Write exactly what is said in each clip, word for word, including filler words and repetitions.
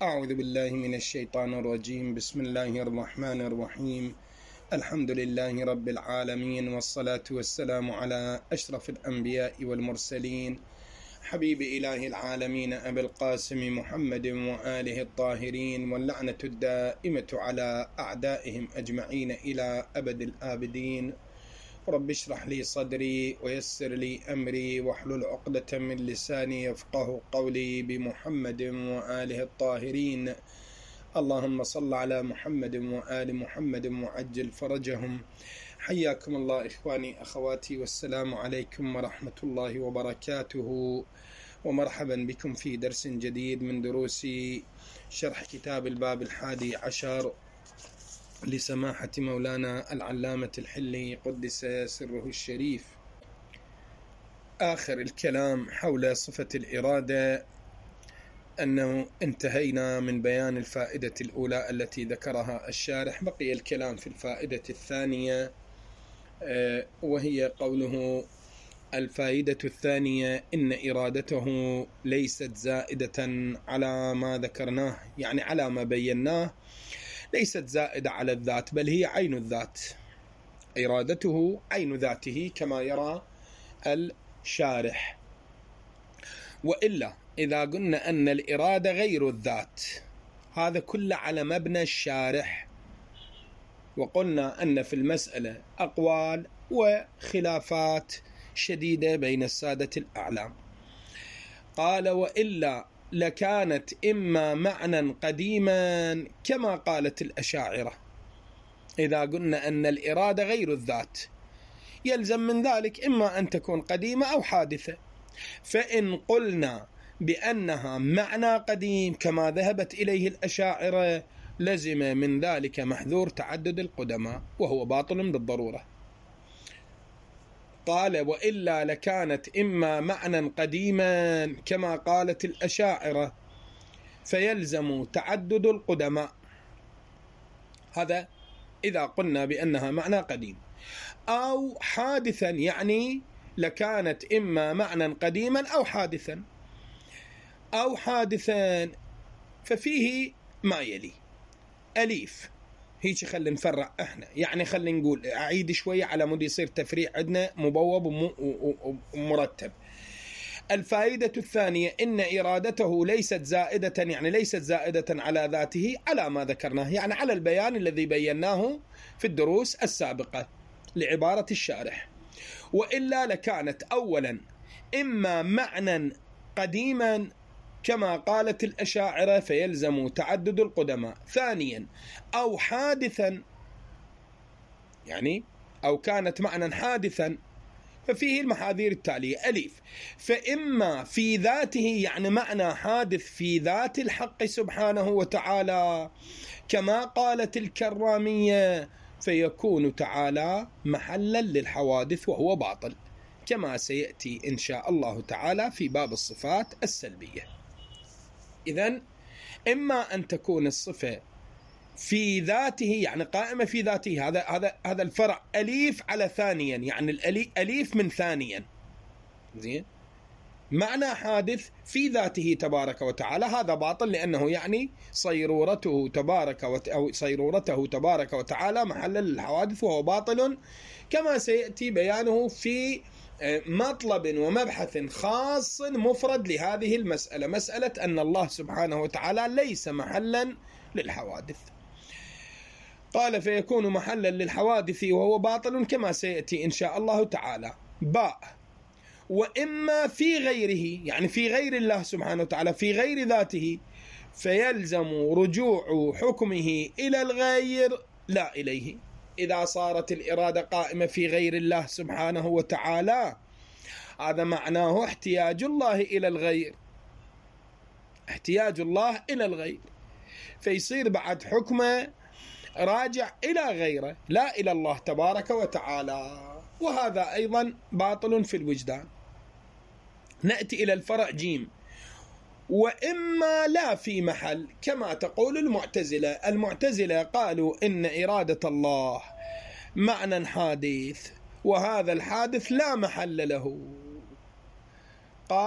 أعوذ بالله من الشيطان الرجيم. بسم الله الرحمن الرحيم. الحمد لله رب العالمين، والصلاة والسلام على أشرف الأنبياء والمرسلين، حبيب إله العالمين أبي القاسم محمد وآله الطاهرين، واللعنة الدائمة على أعدائهم أجمعين إلى أبد الآبدين. رب اشرح لي صدري ويسر لي أمري واحلل عقدة من لساني يفقه قولي، بمحمد وآله الطاهرين. اللهم صل على محمد وآل محمد وعجل فرجهم. حياكم الله إخواني أخواتي، والسلام عليكم ورحمة الله وبركاته، ومرحبا بكم في درس جديد من دروس شرح كتاب الباب الحادي عشر لسماحة مولانا العلامة الحلي قدس سره الشريف. آخر الكلام حول صفة الإرادة أنه انتهينا من بيان الفائدة الأولى التي ذكرها الشارح. بقي الكلام في الفائدة الثانية، وهي قوله: الفائدة الثانية إن إرادته ليست زائدة على ما ذكرناه، يعني على ما بيناه، ليست زائدة على الذات، بل هي عين الذات. إرادته عين ذاته كما يرى الشارح. وإلا إذا قلنا أن الإرادة غير الذات، هذا كله على مبنى الشارح، وقلنا أن في المسألة أقوال وخلافات شديدة بين السادة الأعلام. قال: وإلا لكانت إما معنى قديما كما قالت الأشاعرة. إذا قلنا أن الإرادة غير الذات، يلزم من ذلك إما أن تكون قديمة أو حادثة. فإن قلنا بأنها معنى قديم كما ذهبت إليه الأشاعرة، لزم من ذلك محذور تعدد القدماء، وهو باطل بالضرورة. قال: وإلا لكانت إما معنى قديما كما قالت الأشاعرة فيلزم تعدد القدماء. هذا إذا قلنا بأنها معنى قديم. أو حادثا، يعني لكانت إما معنى قديما أو حادثا. أو حادثا ففيه ما يلي أليف. هيك خلينا نفرع احنا، يعني خلينا نقول اعيد شويه على مود يصير تفريع عندنا مبوب ومرتب. الفائده الثانيه ان ارادته ليست زائده، يعني ليست زائده على ذاته على ما ذكرناه، يعني على البيان الذي بيناه في الدروس السابقه لعباره الشارح. والا لكانت اولا اما معنى قديما كما قالت الأشاعرة فيلزم تعدد القدماء. ثانيا أو حادثا، يعني أو كانت معنى حادثا ففيه المحاذير التالية: أليف. فإما في ذاته، يعني معنى حادث في ذات الحق سبحانه وتعالى كما قالت الكرامية، فيكون تعالى محلا للحوادث وهو باطل، كما سيأتي إن شاء الله تعالى في باب الصفات السلبية. إذن إما أن تكون الصفة في ذاته، يعني قائمة في ذاته، هذا هذا هذا الفرع أليف على ثانيا، يعني الأليف من ثانيا، زين. معنى حادث في ذاته تبارك وتعالى، هذا باطل، لأنه يعني صيرورته تبارك وت... أو صيرورته تبارك وتعالى محلا للحوادث وهو باطل، كما سيأتي بيانه في مطلب ومبحث خاص مفرد لهذه المسألة، مسألة أن الله سبحانه وتعالى ليس محلا للحوادث. قال: فيكون محلا للحوادث وهو باطل، كما سيأتي إن شاء الله تعالى. باء. وإما في غيره، يعني في غير الله سبحانه وتعالى، في غير ذاته، فيلزم رجوع حكمه إلى الغير لا إليه. إذا صارت الإرادة قائمة في غير الله سبحانه وتعالى، هذا معناه احتياج الله إلى الغير، احتياج الله إلى الغير، فيصير بعد حكمه راجع إلى غيره لا إلى الله تبارك وتعالى، وهذا أيضا باطل في الوجدان. نأتي إلى الفرع جيم. وإما لا في محل كما تقول المعتزلة. المعتزلة قالوا إن إرادة الله معنى حادث، وهذا الحادث لا محل له. قال: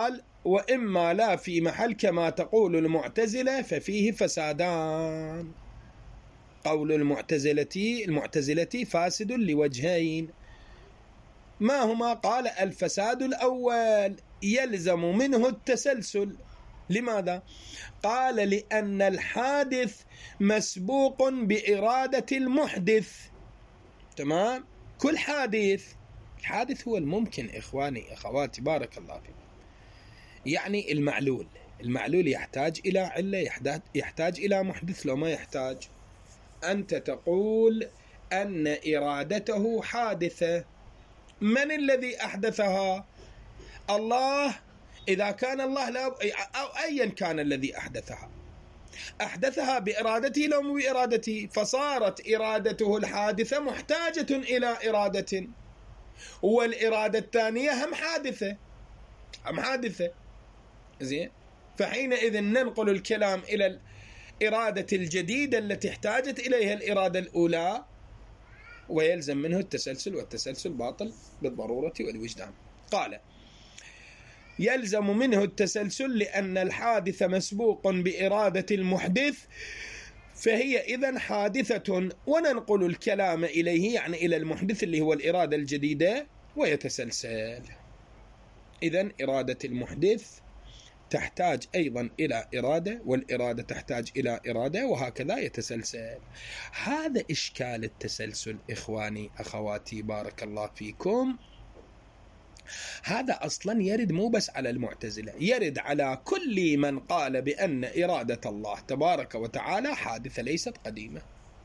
وإما لا في محل كما تقول المعتزلة ففيه فسادان. قول المعتزلة المعتزلة فاسد لوجهين. ما هما؟ قال الفساد الأول يلزم منه التسلسل. لماذا؟ قال لأن الحادث مسبوق بإرادة المحدث. تمام؟ كل حادث، الحادث هو الممكن إخواني أخواتي بارك الله فيكم. يعني المعلول المعلول يحتاج إلى علة، يحتاج إلى محدث. لو ما يحتاج، أنت تقول أن إرادته حادثة. من الذي أحدثها؟ الله. إذا كان الله لا أو أيا كان الذي أحدثها، أحدثها بإرادته لو بإرادته، فصارت إرادته الحادثة محتاجة إلى إرادة، والإرادة الثانية هم حادثة هم حادثة زين. فحينئذ ننقل الكلام إلى الإرادة الجديدة التي احتاجت إليها الإرادة الأولى، ويلزم منه التسلسل، والتسلسل باطل بالضرورة والوجدان. قال يلزم منه التسلسل لأن الحادث مسبوق بإرادة المحدث، فهي إذن حادثة، وننقل الكلام إليه يعني إلى المحدث اللي هو الإرادة الجديدة، ويتسلسل. إذن إرادة المحدث تحتاج أيضا إلى إرادة، والإرادة تحتاج إلى إرادة، وهكذا يتسلسل. هذا إشكال التسلسل إخواني أخواتي بارك الله فيكم. هذا أصلا يرد مو بس على المعتزلة، يرد على كل من قال بأن إرادة الله تبارك وتعالى حادثة ليست قديمة.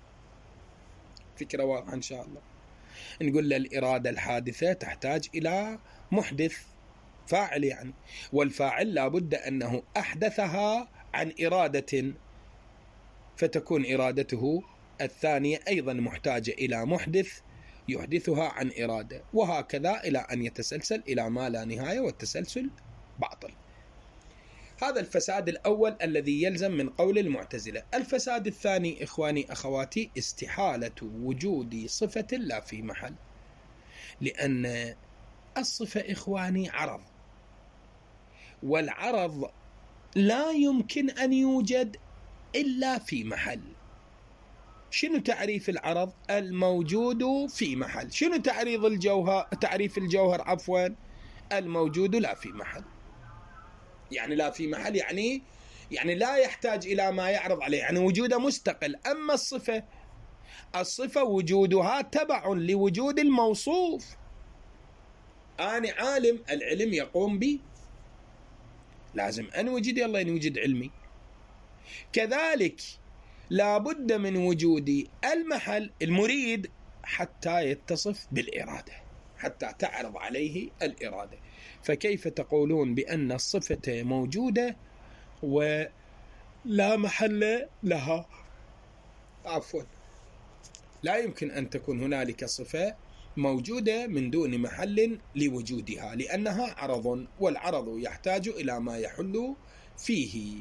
فكرة واضحة إن شاء الله. نقول للإرادة الحادثة تحتاج إلى محدث فاعل يعني، والفاعل لابد أنه أحدثها عن إرادة، فتكون إرادته الثانية أيضا محتاجة إلى محدث يحدثها عن إرادة، وهكذا إلى أن يتسلسل إلى ما لا نهاية، والتسلسل باطل. هذا الفساد الأول الذي يلزم من قول المعتزلة. الفساد الثاني إخواني أخواتي استحالة وجود صفة لا في محل، لأن الصفة إخواني عرض، والعرض لا يمكن أن يوجد إلا في محل. شنو تعريف العرض؟ الموجود في محل. شنو تعريف الجوهر؟ تعريف الجوهر عفوا الموجود لا في محل. يعني لا في محل يعني يعني لا يحتاج إلى ما يعرض عليه، يعني وجوده مستقل. أما الصفة الصفة وجودها تبع لوجود الموصوف. أنا عالم، العلم يقوم بي، لازم أن وجد الله يوجد علمي. كذلك لا بد من وجود المحل المريد حتى يتصف بالإرادة، حتى تعرض عليه الإرادة. فكيف تقولون بأن الصفة موجودة ولا محل لها؟ عفوا، لا يمكن أن تكون هنالك صفة موجودة من دون محل لوجودها، لأنها عرض، والعرض يحتاج إلى ما يحل فيه.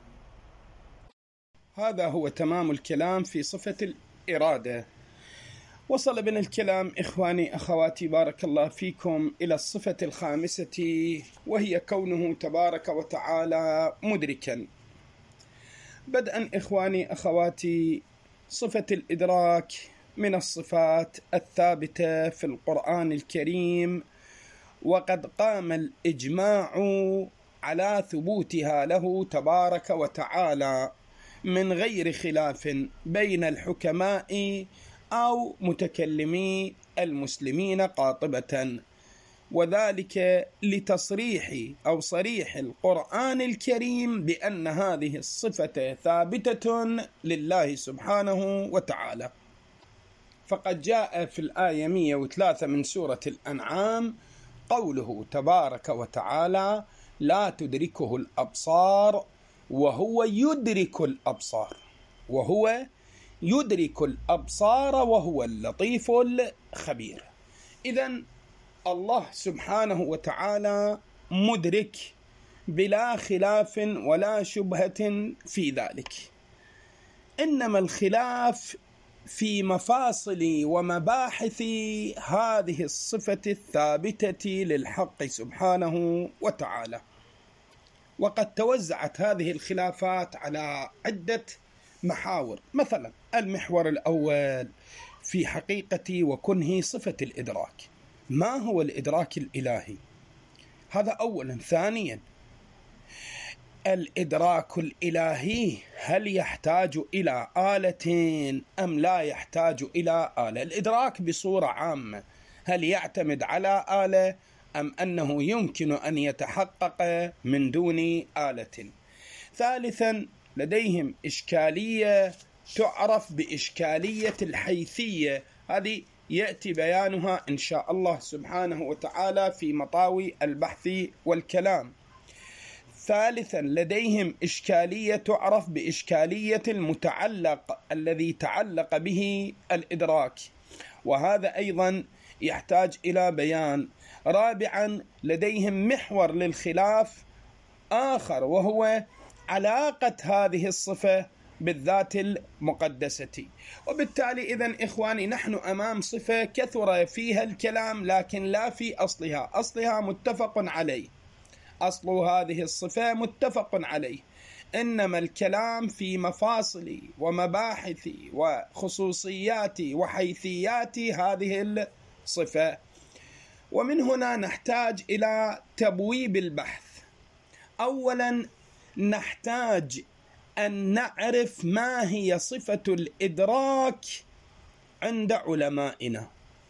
هذا هو تمام الكلام في صفة الإرادة. وصل بنا الكلام إخواني أخواتي بارك الله فيكم إلى الصفة الخامسة، وهي كونه تبارك وتعالى مدركا. بدءا إخواني أخواتي، صفة الإدراك من الصفات الثابتة في القرآن الكريم، وقد قام الإجماع على ثبوتها له تبارك وتعالى من غير خلاف بين الحكماء أو متكلمي المسلمين قاطبة، وذلك لتصريح أو صريح القرآن الكريم بأن هذه الصفة ثابتة لله سبحانه وتعالى. فقد جاء في الآية مئة وثلاثة من سورة الأنعام قوله تبارك وتعالى: لا تدركه الأبصار وهو يدرك الأبصار وهو يدرك الأبصار وهو اللطيف الخبير. إذن الله سبحانه وتعالى مدرك بلا خلاف ولا شبهة في ذلك، إنما الخلاف في مفاصل ومباحث هذه الصفة الثابتة للحق سبحانه وتعالى. وقد توزعت هذه الخلافات على عدة محاور. مثلا المحور الأول في حقيقة وكنه صفة الإدراك. ما هو الإدراك الإلهي؟ هذا أولا. ثانيا، الإدراك الإلهي هل يحتاج إلى آلة أم لا يحتاج إلى آلة؟ الإدراك بصورة عامة هل يعتمد على آلة أم أنه يمكن أن يتحقق من دون آلة؟ ثالثا، لديهم إشكالية تعرف بإشكالية الحيثية، هذه يأتي بيانها إن شاء الله سبحانه وتعالى في مطاوي البحث والكلام. ثالثا، لديهم إشكالية تعرف بإشكالية المتعلق الذي تعلق به الإدراك، وهذا أيضا يحتاج إلى بيان. رابعا، لديهم محور للخلاف آخر وهو علاقة هذه الصفة بالذات المقدسة. وبالتالي إذن إخواني نحن أمام صفة كثر فيها الكلام لكن لا في أصلها. أصلها متفق عليه، أصل هذه الصفة متفق عليه، إنما الكلام في مفاصل ومباحث وخصوصيات وحيثيات هذه الصفة. ومن هنا نحتاج إلى تبويب البحث. أولا نحتاج أن نعرف ما هي صفة الإدراك عند علمائنا.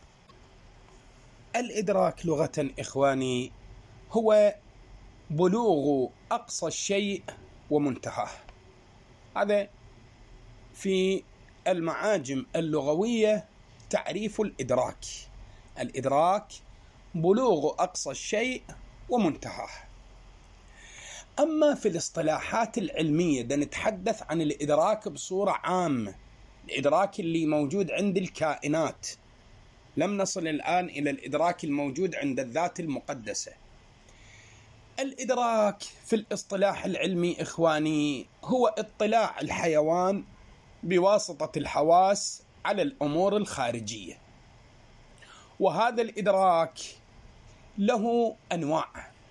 الإدراك لغة إخواني هو بلوغ أقصى الشيء ومنتهاه. هذا في المعاجم اللغوية تعريف الإدراك. الإدراك بلوغ أقصى الشيء ومنتهاه. أما في الاصطلاحات العلمية دا نتحدث عن الإدراك بصورة عامة، الإدراك اللي موجود عند الكائنات، لم نصل الآن إلى الإدراك الموجود عند الذات المقدسة. الإدراك في الاصطلاح العلمي إخواني هو اطلاع الحيوان بواسطة الحواس على الأمور الخارجية، وهذا الإدراك له أنواع،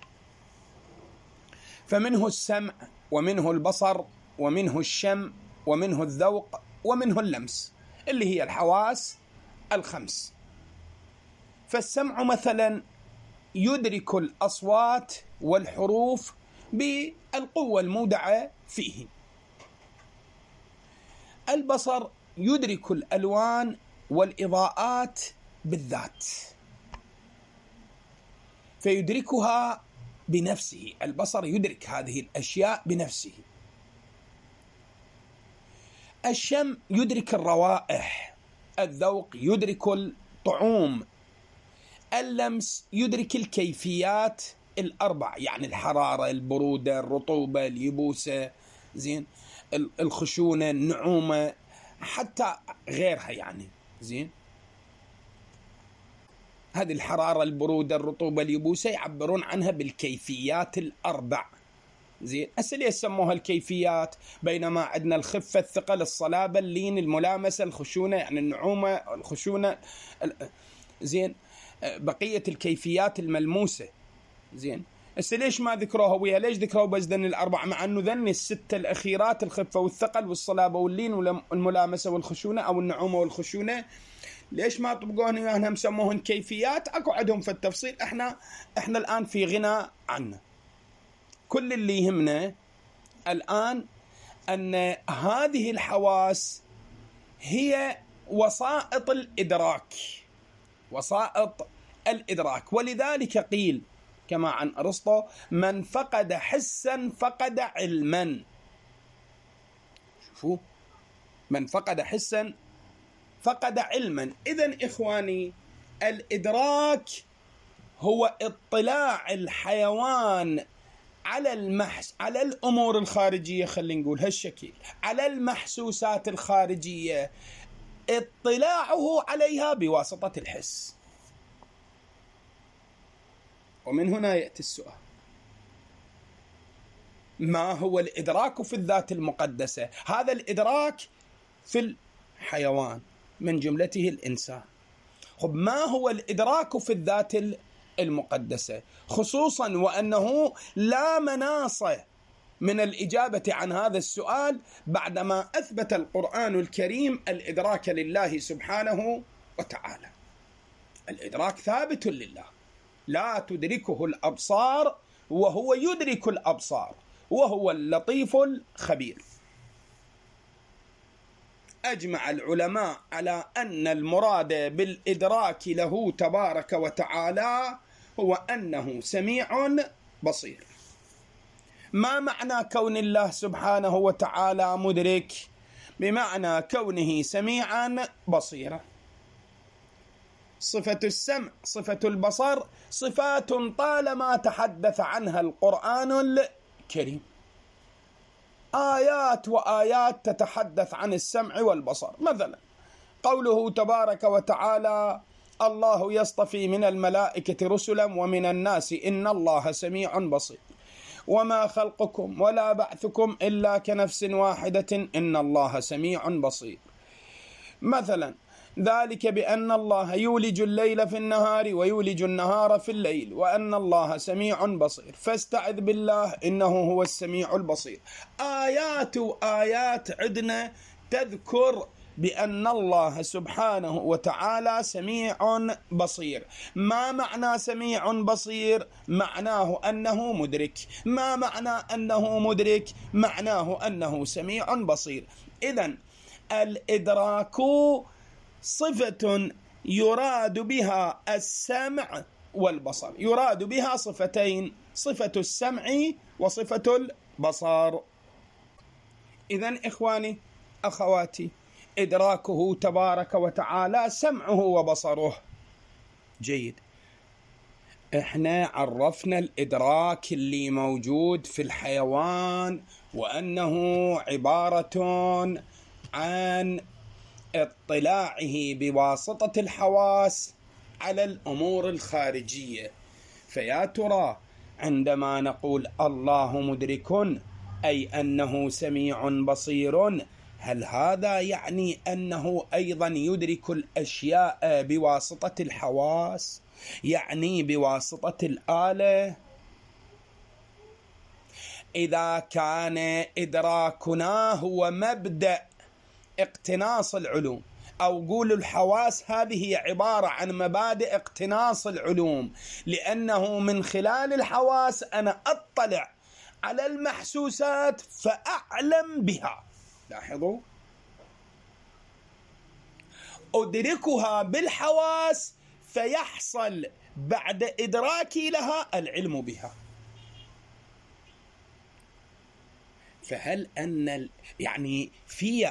فمنه السمع ومنه البصر ومنه الشم ومنه الذوق ومنه اللمس، اللي هي الحواس الخمس. فالسمع مثلا يدرك الأصوات والحروف بالقوة المودعة فيه. البصر يدرك الألوان والإضاءات بالذات فيدركها بنفسه. البصر يدرك هذه الأشياء بنفسه. الشم يدرك الروائح. الذوق يدرك الطعوم. اللمس يدرك الكيفيات الأربع، يعني الحرارة، البرودة، الرطوبة، اليبوسة، زين، الخشونة، النعومة، حتى غيرها يعني، زين. هذه الحرارة، البرودة، الرطوبة، اليبوسة يعبرون عنها بالكيفيات الأربع، زين. هسه ليش سموها الكيفيات؟ بينما عندنا الخفة، الثقل، الصلابة، اللين، الملامسة، الخشونة، يعني النعومة، الخشونة، زين، بقية الكيفيات الملموسة، زين. هسه ليش ما ذكروها ويا؟ ليش ذكروا بس ذن الأربع مع أنه ذن الستة الأخيرات، الخفة والثقل والصلابة واللين والملامسة والخشونة أو النعومة والخشونة، ليش ما طبقوهن وياهم مسموهن كيفيات؟ أكو عندهم في التفصيل، إحنا إحنا الآن في غنى عنه. كل اللي يهمنا الآن أن هذه الحواس هي وسائط الإدراك، وسائط الإدراك. ولذلك قيل كما عن أرسطو: من فقد حسا فقد علما. شوفوا، من فقد حسا فقد علما. إذن إخواني الإدراك هو اطلاع الحيوان على المحس على الأمور الخارجية، خلينا نقول هالشكل، على المحسوسات الخارجية، اطلاعه عليها بواسطة الحس. ومن هنا يأتي السؤال: ما هو الإدراك في الذات المقدسة؟ هذا الإدراك في الحيوان من جملته الإنسان. خب، ما هو الإدراك في الذات المقدسة، خصوصا وأنه لا مناص من الإجابة عن هذا السؤال بعدما أثبت القرآن الكريم الإدراك لله سبحانه وتعالى. الإدراك ثابت لله، لا تدركه الأبصار وهو يدرك الأبصار وهو اللطيف الخبير. أجمع العلماء على أن المراد بالإدراك له تبارك وتعالى هو أنه سميع بصير. ما معنى كون الله سبحانه وتعالى مدرك؟ بمعنى كونه سميعا بصيرا. صفة السمع، صفة البصر، صفات طالما تحدث عنها القرآن الكريم، آيات وآيات تتحدث عن السمع والبصر. مثلا قوله تبارك وتعالى: الله يصطفي من الملائكة رسلا ومن الناس إن الله سميع بصير، وما خلقكم ولا بعثكم إلا كنفس واحدة إن الله سميع بصير. مثلا ذلك بأن الله يولج الليل في النهار ويولج النهار في الليل وأن الله سميع بصير، فاستعذ بالله إنه هو السميع البصير. آيات وآيات عدنا تذكر بأن الله سبحانه وتعالى سميع بصير. ما معنى سميع بصير؟ معناه أنه مدرك. ما معنى أنه مدرك؟ معناه أنه سميع بصير. إذن الإدراك صفة يراد بها السمع والبصر، يراد بها صفتين: صفة السمع وصفة البصر. إذن إخواني أخواتي، إدراكه تبارك وتعالى سمعه وبصره. جيد، إحنا عرفنا الإدراك اللي موجود في الحيوان وأنه عبارة عن اطلاعه بواسطة الحواس على الأمور الخارجية. فيا ترى عندما نقول الله مدرك أي أنه سميع بصير، هل هذا يعني أنه أيضا يدرك الأشياء بواسطة الحواس، يعني بواسطة الآلة؟ إذا كان إدراكنا هو مبدأ اقتناص العلوم، أو قول الحواس هذه هي عبارة عن مبادئ اقتناص العلوم، لأنه من خلال الحواس أنا أطلع على المحسوسات فأعلم بها. لاحظوا، أدركها بالحواس فيحصل بعد إدراكي لها العلم بها. فهل أن يعني في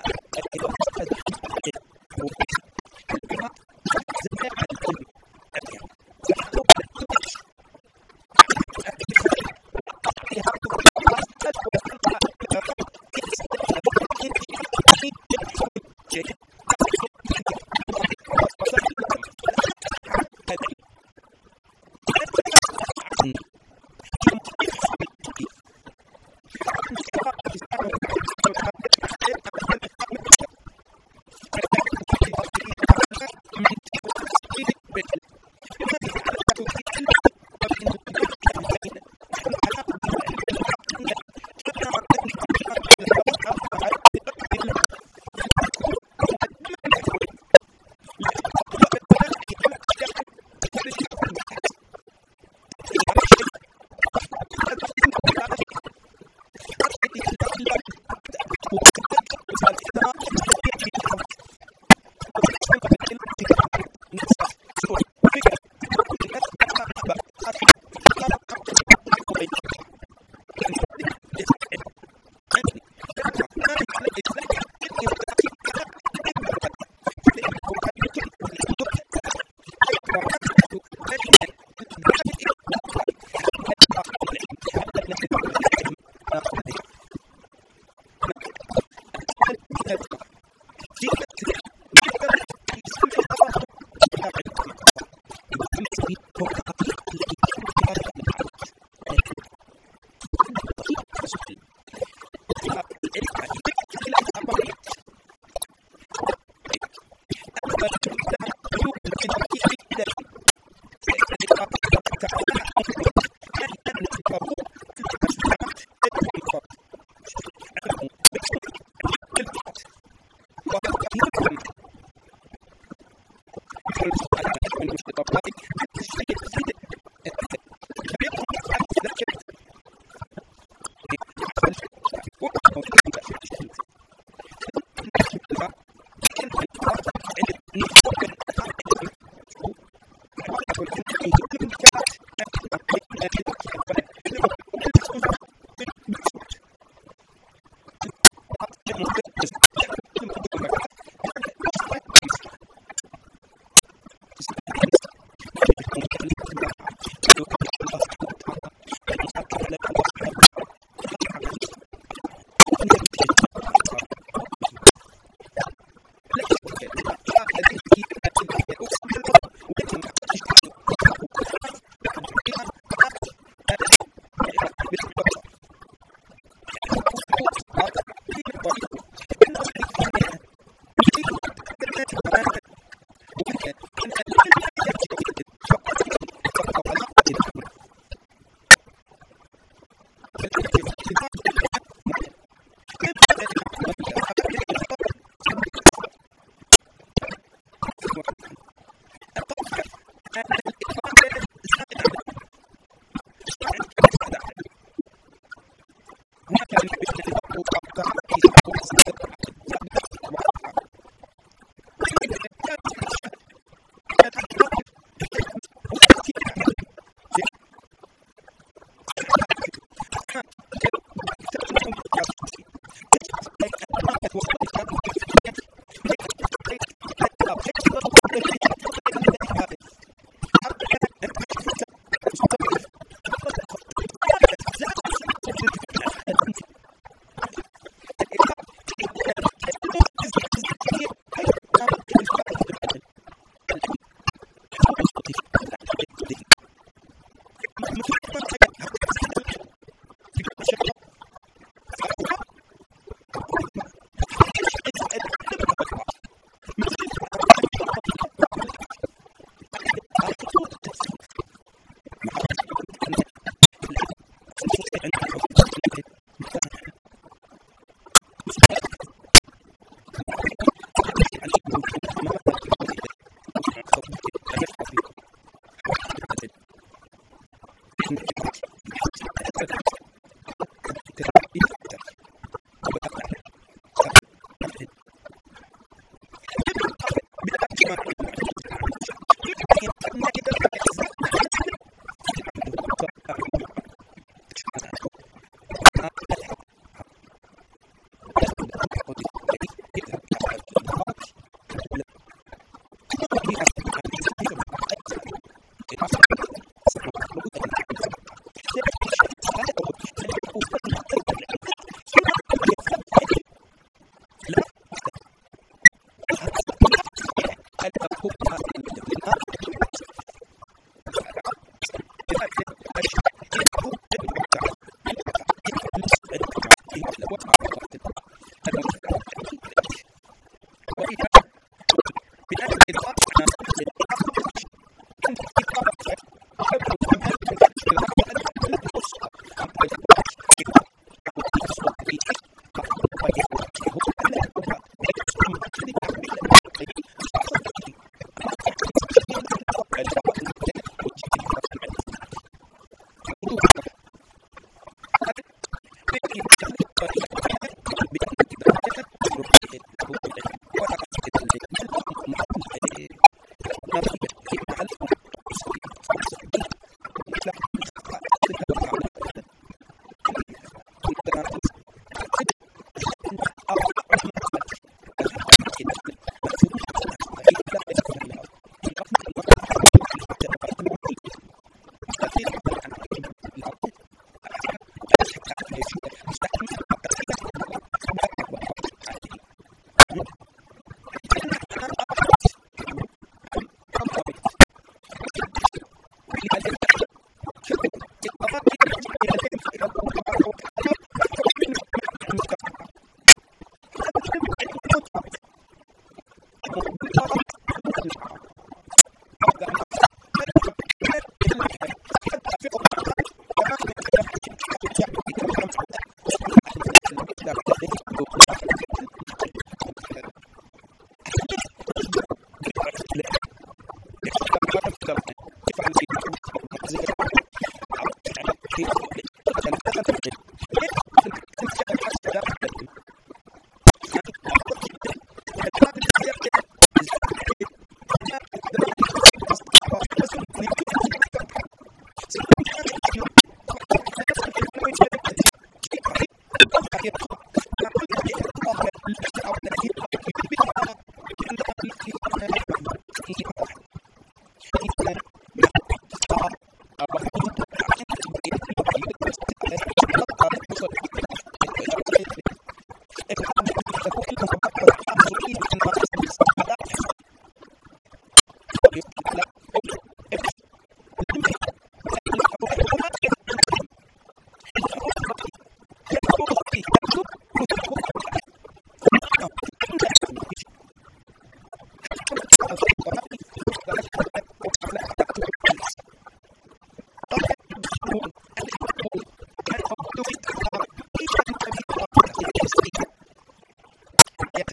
Yeah.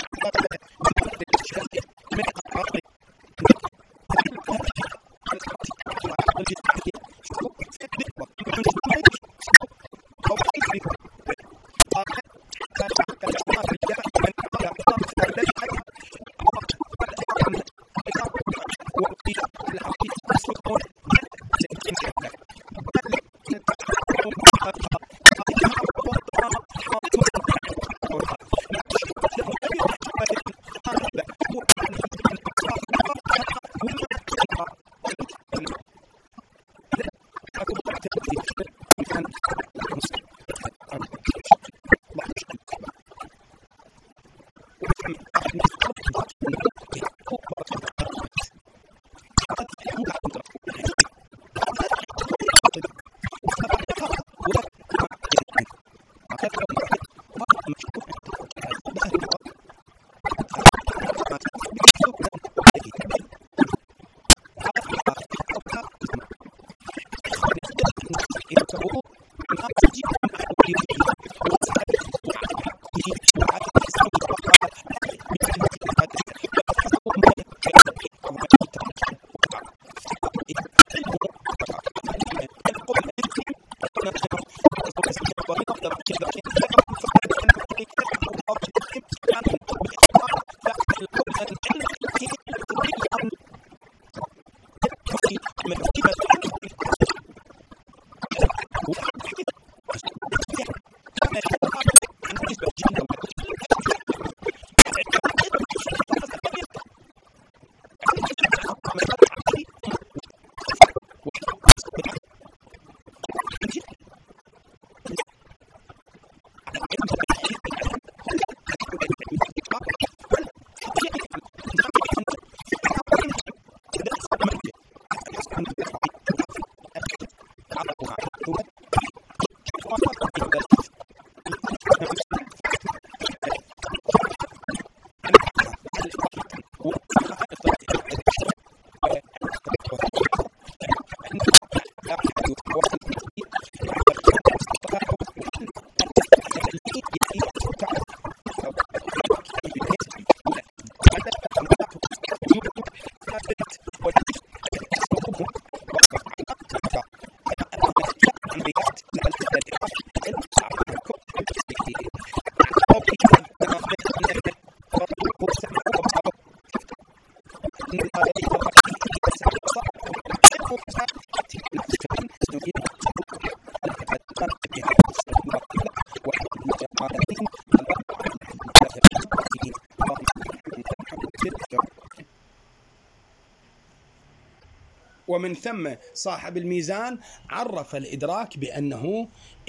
ومن ثم صاحب الميزان عرف الإدراك بأنه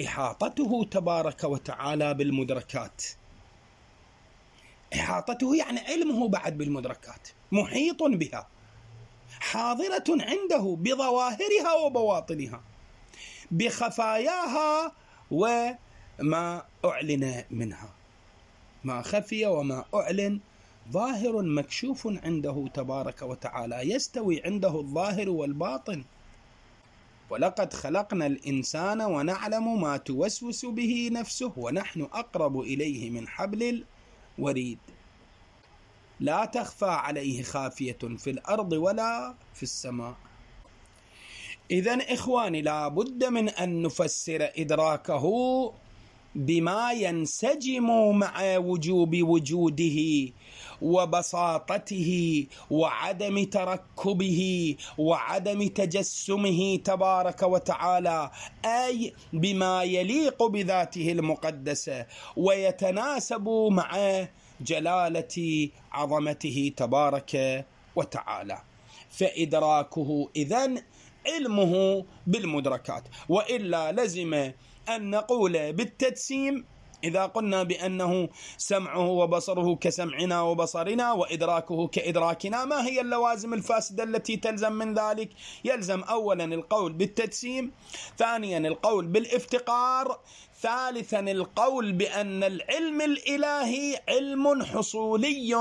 إحاطته تبارك وتعالى بالمدركات. إحاطته يعني علمه بعد بالمدركات، محيط بها، حاضرة عنده بظواهرها وبواطنها، بخفاياها وما أعلن منها. ما خفي وما أعلن ظاهر مكشوف عنده تبارك وتعالى، يستوي عنده الظاهر والباطن. ولقد خلقنا الإنسان ونعلم ما توسوس به نفسه ونحن أقرب إليه من حبل الوريد. لا تخفى عليه خافية في الأرض ولا في السماء. إذن إخواني، لا بد من أن نفسر إدراكه بما ينسجم مع وجوب وجوده وبساطته وعدم تركبه وعدم تجسمه تبارك وتعالى، أي بما يليق بذاته المقدسة ويتناسب مع جلالة عظمته تبارك وتعالى. فإدراكه إذن علمه بالمدركات، وإلا لزم أن نقول بالتجسيم إذا قلنا بأنه سمعه وبصره كسمعنا وبصرنا وإدراكه كإدراكنا. ما هي اللوازم الفاسدة التي تلزم من ذلك؟ يلزم أولا القول بالتجسيم، ثانيا القول بالافتقار، ثالثا القول بأن العلم الإلهي علم حصولي.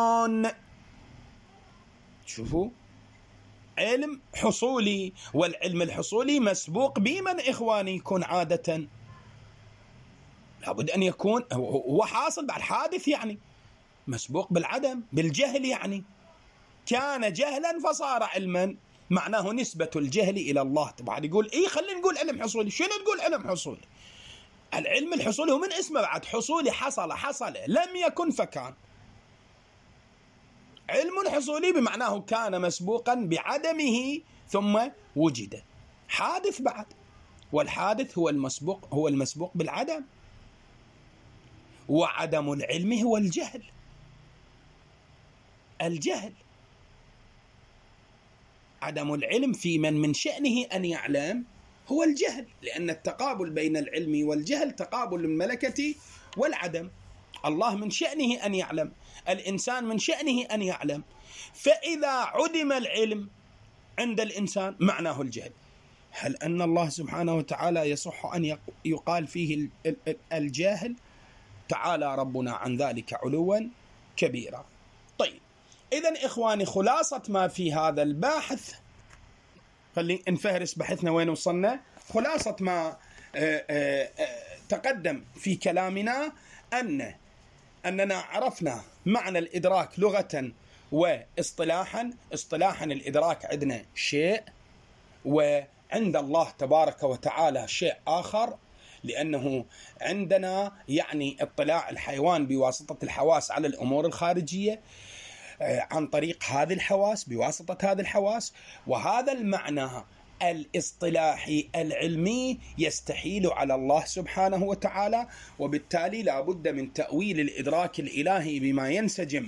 شوفوا، علم حصولي، والعلم الحصولي مسبوق بمن إخواني يكون عادة؟ لابد أن يكون هو حاصل بعد حادث، يعني مسبوق بالعدم، بالجهل. يعني كان جهلا فصار علما، معناه نسبة الجهل إلى الله. بعد يقول إيه، خلينا نقول علم حصولي. شنو تقول علم حصولي؟ العلم الحصولي هو من اسمه بعد حصولي، حصل حصل، لم يكن فكان. علم حصولي بمعناه كان مسبوقا بعدمه ثم وجد، حادث بعد. والحادث هو المسبوق، هو المسبوق بالعدم. وعدم العلم هو الجهل. الجهل عدم العلم في من من شأنه أن يعلم هو الجهل، لأن التقابل بين العلم والجهل تقابل الملكة والعدم. الله من شأنه أن يعلم، الإنسان من شأنه أن يعلم. فإذا عدم العلم عند الإنسان معناه الجهل. هل أن الله سبحانه وتعالى يصح أن يقال فيه الجاهل؟ تعالى ربنا عن ذلك علوا كبيرا. طيب، إذن إخواني، خلاصة ما في هذا الباحث، خلينا نفهرس بحثنا وين وصلنا. خلاصة ما تقدم في كلامنا أن أننا عرفنا معنى الإدراك لغة واصطلاحا. اصطلاحا الإدراك عندنا شيء، وعند الله تبارك وتعالى شيء آخر، لأنه عندنا يعني اطلاع الحيوان بواسطة الحواس على الأمور الخارجية عن طريق هذه الحواس، بواسطة هذه الحواس، وهذا المعنى الاصطلاحي العلمي يستحيل على الله سبحانه وتعالى، وبالتالي لا بد من تأويل الإدراك الإلهي بما ينسجم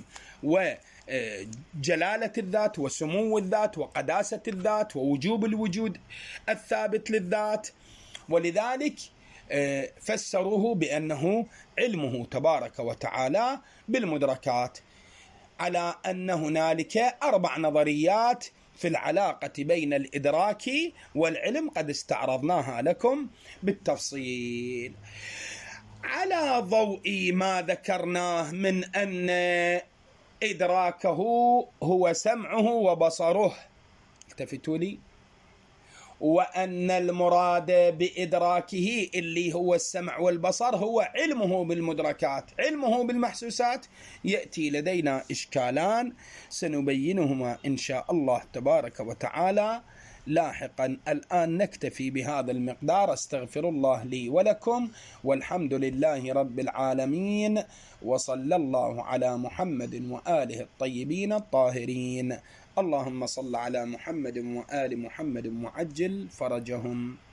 وجلالة الذات وسمو الذات وقداسة الذات ووجوب الوجود الثابت للذات. ولذلك فسروه بأنه علمه تبارك وتعالى بالمدركات، على أن هنالك أربع نظريات في العلاقة بين الإدراك والعلم قد استعرضناها لكم بالتفصيل. على ضوء ما ذكرناه من أن إدراكه هو سمعه وبصره، التفتوا لي، وأن المراد بإدراكه اللي هو السمع والبصر هو علمه بالمدركات، علمه بالمحسوسات، يأتي لدينا إشكالان سنبينهما إن شاء الله تبارك وتعالى لاحقا. الآن نكتفي بهذا المقدار. استغفر الله لي ولكم، والحمد لله رب العالمين، وصلى الله على محمد وآله الطيبين الطاهرين. اللهم صل على محمد وآل محمد وعجل فرجهم.